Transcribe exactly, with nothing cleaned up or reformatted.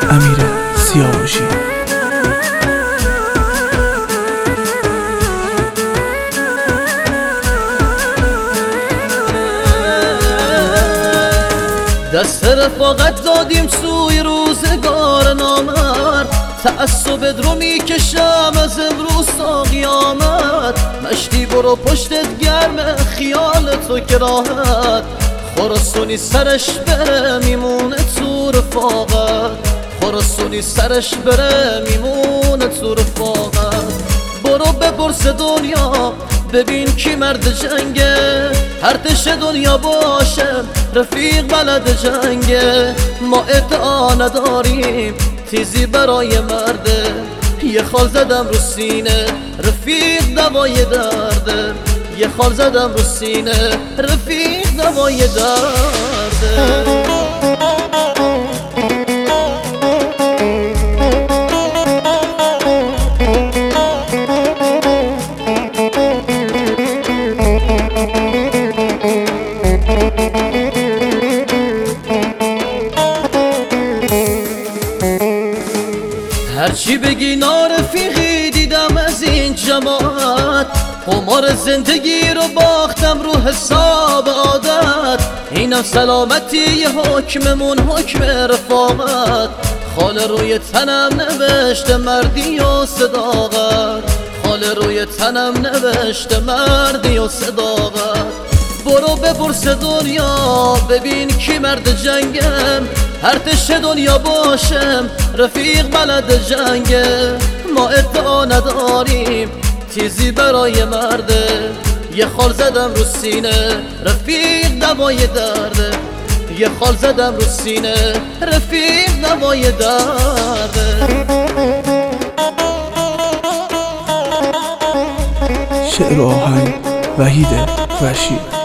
امیر سیاوشی. دست رفاقت دادیم سوی روزگار نامرد، تعصب رو میکشم از امروز تا قیامت. مشتی برو پشتت گرمه خیال تو که راحت، خراسونی سرش بره میمونه تو رفاقت، خراسونی سرش بره میمونه تو رفاقت. برو بپرس دنیا ببین کی مرد جنگه، ارتش دنیا باشه رفیق بلد جنگه. ما ادعا نداریم تیزی برای مرده، یه خال زدم رو سینه رفیق دوای درده، یه خال زدم رو سینه رفیق دوای درده. هرچی بگی نارفیقی دیدم از این جماعت، قمار زندگی رو باختم رو حساب عادت. اینم سلامتی یه حکممون حکم رفاقت، خال روی تنم نوشته مردی و صداقت، خال روی تنم نوشته مردی و صداقت. برو بپرس دنیا ببین کی مرد جنگم، ارتش دنیا باشم رفیق بلد جنگه. ما ادعا نداریم تیزی برای مرده، یه خال زدم رو سینه رفیق دوای درده، یه خال زدم رو سینه رفیق دوای درده. شعر و آهنگ وحید وشی.